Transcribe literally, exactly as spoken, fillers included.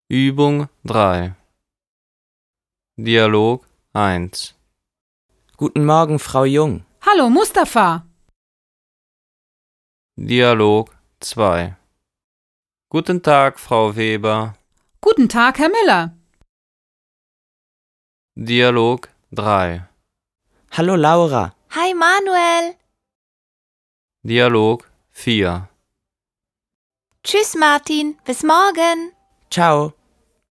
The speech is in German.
Übung drei. Dialog eins. Guten Morgen, Frau Jung. Hallo, Mustafa. Dialog zwei. Guten Tag, Frau Weber. Guten Tag, Herr Müller. Dialog drei. Hallo, Laura. Hi, Manuel. Dialog vier. Tschüss, Martin. Bis morgen. Ciao.